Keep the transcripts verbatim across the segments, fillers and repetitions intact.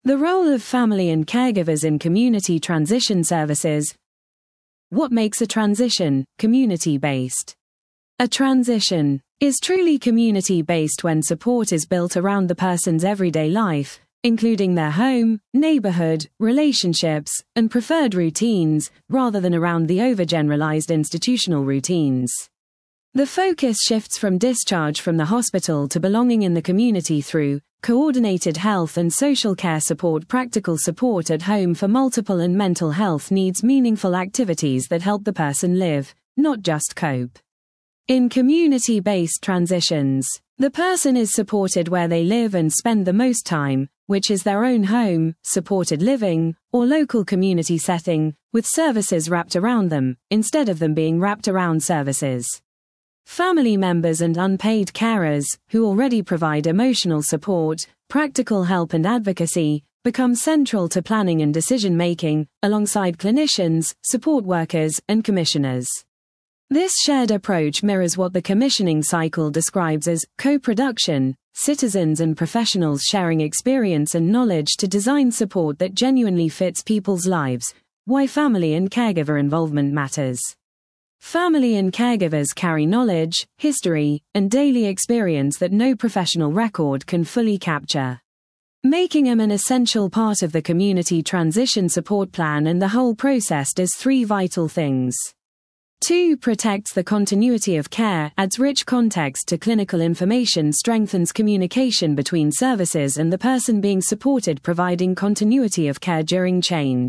The role of family and caregivers in community transition services. What makes a transition community-based? A transition is truly community-based when support is built around the person's everyday life, including their home, neighborhood, relationships, and preferred routines, rather than around the overgeneralized institutional routines. The focus shifts from discharge from the hospital to belonging in the community through coordinated health and social care support, practical support at home for multiple and mental health needs, meaningful activities that help the person live, not just cope. In community-based transitions, the person is supported where they live and spend the most time, which is their own home, supported living, or local community setting, with services wrapped around them, instead of them being wrapped around services. Family members and unpaid carers, who already provide emotional support, practical help and advocacy, become central to planning and decision-making, alongside clinicians, support workers, and commissioners. This shared approach mirrors what the commissioning cycle describes as co-production, citizens and professionals sharing experience and knowledge to design support that genuinely fits people's lives. Why family and caregiver involvement matters. Family and caregivers carry knowledge, history, and daily experience that no professional record can fully capture, making them an essential part of the community transition support plan, and the whole process does three vital things. two Protects the continuity of care, adds rich context to clinical information, strengthens communication between services and the person being supported, providing continuity of care during change.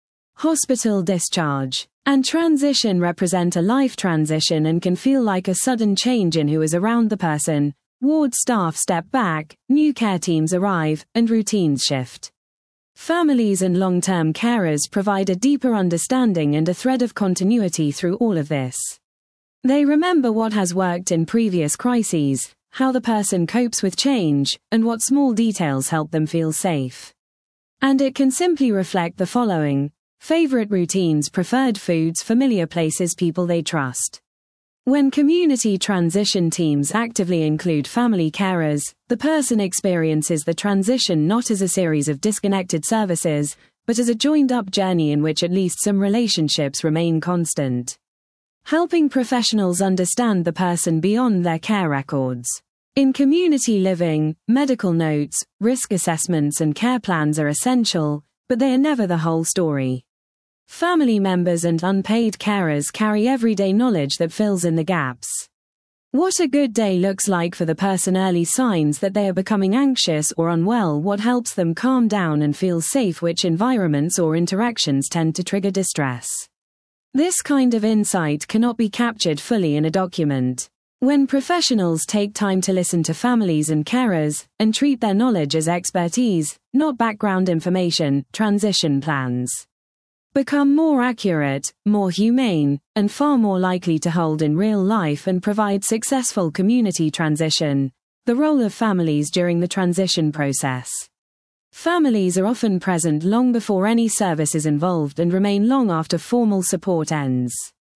Hospital discharge and transition represent a life transition and can feel like a sudden change in who is around the person. Ward staff step back, new care teams arrive, and routines shift. Families and long-term carers provide a deeper understanding and a thread of continuity through all of this. They remember what has worked in previous crises, how the person copes with change, and what small details help them feel safe. And it can simply reflect the following: favorite routines, preferred foods, familiar places, people they trust. When community transition teams actively include family carers, the person experiences the transition not as a series of disconnected services, but as a joined-up journey in which at least some relationships remain constant. Helping professionals understand the person beyond their care records. In community living, medical notes, risk assessments and care plans are essential, but they are never the whole story. Family members and unpaid carers carry everyday knowledge that fills in the gaps. What a good day looks like for the person, early signs that they are becoming anxious or unwell, what helps them calm down and feel safe, which environments or interactions tend to trigger distress. This kind of insight cannot be captured fully in a document. When professionals take time to listen to families and carers, and treat their knowledge as expertise, not background information, transition plans become more accurate, more humane, and far more likely to hold in real life and provide successful community transition. The role of families during the transition process. Families are often present long before any service is involved and remain long after formal support ends.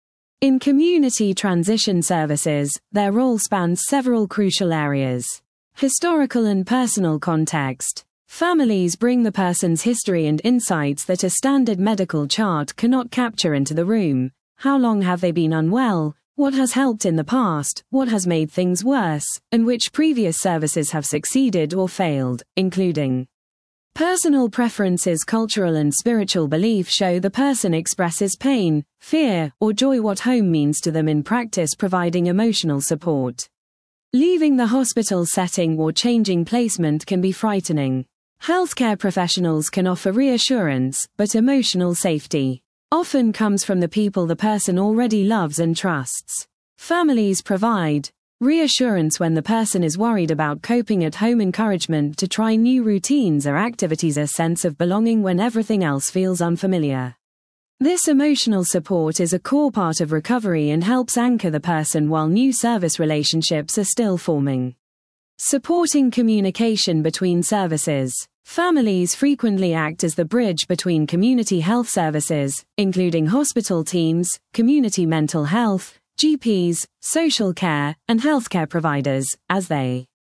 In community transition services, their role spans several crucial areas. Historical and personal context. Families bring the person's history and insights that a standard medical chart cannot capture into the room. How long have they been unwell? What has helped in the past? What has made things worse? And which previous services have succeeded or failed, including personal preferences, cultural and spiritual beliefs show the person expresses pain, fear, or joy, what home means to them in practice, providing emotional support. Leaving the hospital setting or changing placement can be frightening. Healthcare professionals can offer reassurance, but emotional safety often comes from the people the person already loves and trusts. Families provide reassurance when the person is worried about coping at home, encouragement to try new routines or activities, a sense of belonging when everything else feels unfamiliar. This emotional support is a core part of recovery and helps anchor the person while new service relationships are still forming. Supporting communication between services. Families frequently act as the bridge between community health services, including hospital teams, community mental health, G Ps, social care, and healthcare providers, as they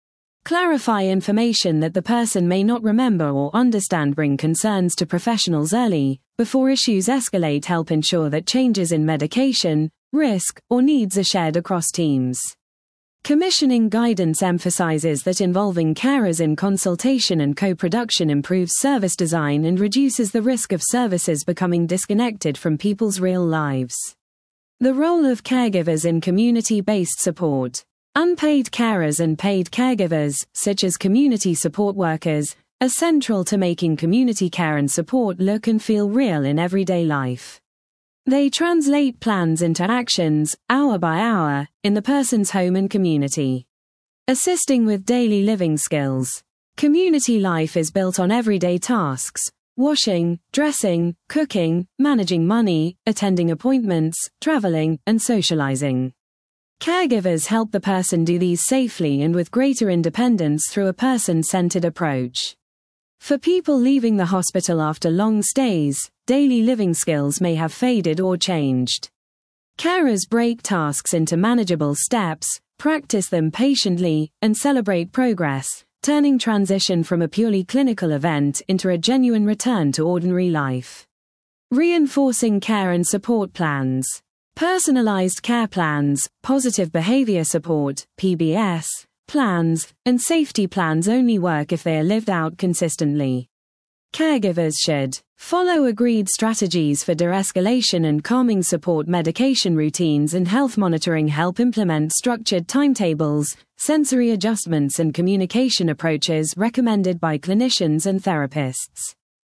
Clarify information that the person may not remember or understand. Bring concerns to professionals early, before issues escalate. Help ensure that changes in medication, risk, or needs are shared across teams. Commissioning guidance emphasizes that involving carers in consultation and co-production improves service design and reduces the risk of services becoming disconnected from people's real lives. The role of caregivers in community-based support. Unpaid carers and paid caregivers, such as community support workers, are central to making community care and support look and feel real in everyday life. They translate plans into actions, hour by hour, in the person's home and community. Assisting with daily living skills. Community life is built on everyday tasks: washing, dressing, cooking, managing money, attending appointments, traveling, and socializing. Caregivers help the person do these safely and with greater independence through a person-centered approach. For people leaving the hospital after long stays, daily living skills may have faded or changed. Carers break tasks into manageable steps, practice them patiently, and celebrate progress, turning transition from a purely clinical event into a genuine return to ordinary life. Reinforcing care and support plans. Personalized care plans, positive behavior support, P B S, plans, and safety plans only work if they are lived out consistently. Caregivers should follow agreed strategies for de-escalation and calming support. Medication routines and health monitoring help implement structured timetables, sensory adjustments, and communication approaches recommended by clinicians and therapists.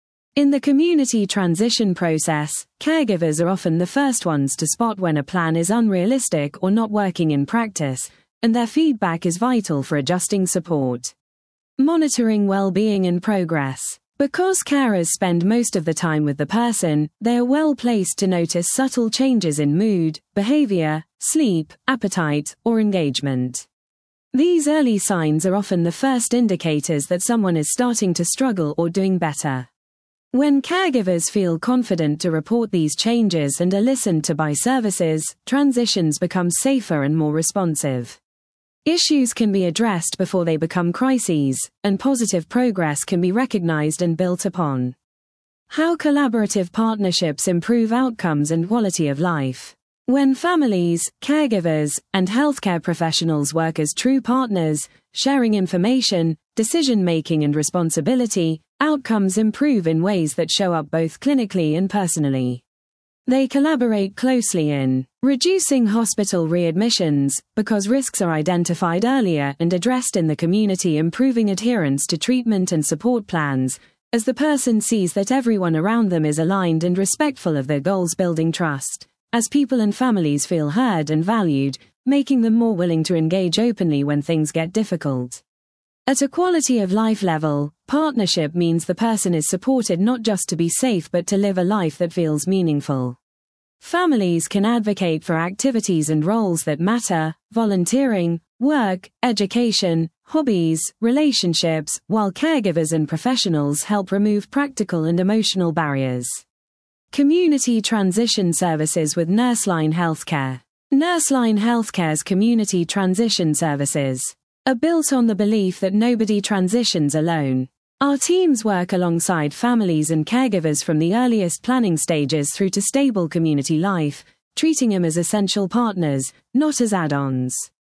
In the community transition process, caregivers are often the first ones to spot when a plan is unrealistic or not working in practice, and their feedback is vital for adjusting support. Monitoring well-being and progress. Because carers spend most of the time with the person, they are well placed to notice subtle changes in mood, behavior, sleep, appetite, or engagement. These early signs are often the first indicators that someone is starting to struggle or doing better. When caregivers feel confident to report these changes and are listened to by services, transitions become safer and more responsive. Issues can be addressed before they become crises, and positive progress can be recognized and built upon. How collaborative partnerships improve outcomes and quality of life. When families, caregivers, and healthcare professionals work as true partners, sharing information, decision-making, and responsibility, outcomes improve in ways that show up both clinically and personally. They collaborate closely in reducing hospital readmissions, because risks are identified earlier and addressed in the community, improving adherence to treatment and support plans, as the person sees that everyone around them is aligned and respectful of their goals, building trust, as people and families feel heard and valued, making them more willing to engage openly when things get difficult. At a quality of life level, partnership means the person is supported not just to be safe but to live a life that feels meaningful. Families can advocate for activities and roles that matter, volunteering, work, education, hobbies, relationships, while caregivers and professionals help remove practical and emotional barriers. Community transition services with Nurseline Healthcare. Nurseline Healthcare's community transition services are built on the belief that nobody transitions alone. Our teams work alongside families and caregivers from the earliest planning stages through to stable community life, treating them as essential partners, not as add-ons.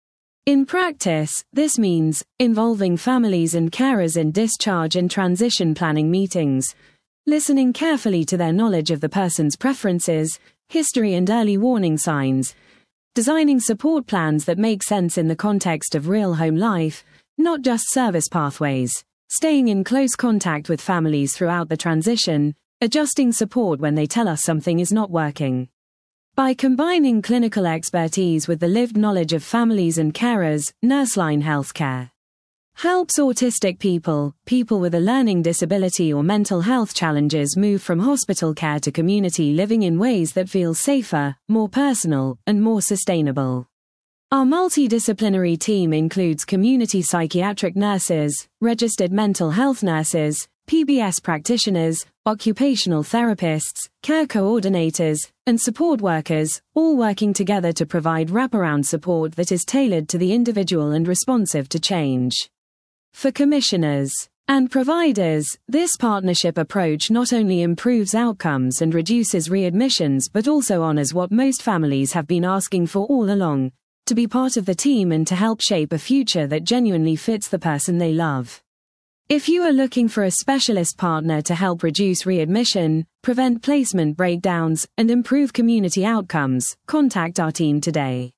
In practice, this means involving families and carers in discharge and transition planning meetings, listening carefully to their knowledge of the person's preferences, history, and early warning signs, designing support plans that make sense in the context of real home life, not just service pathways, staying in close contact with families throughout the transition, adjusting support when they tell us something is not working. By combining clinical expertise with the lived knowledge of families and carers, Nurseline Healthcare helps autistic people, people with a learning disability or mental health challenges move from hospital care to community living in ways that feel safer, more personal, and more sustainable. Our multidisciplinary team includes community psychiatric nurses, registered mental health nurses, P B S practitioners, occupational therapists, care coordinators, and support workers, all working together to provide wraparound support that is tailored to the individual and responsive to change. For commissioners and providers, this partnership approach not only improves outcomes and reduces readmissions but also honors what most families have been asking for all along: to be part of the team and to help shape a future that genuinely fits the person they love. If you are looking for a specialist partner to help reduce readmission, prevent placement breakdowns, and improve community outcomes, contact our team today.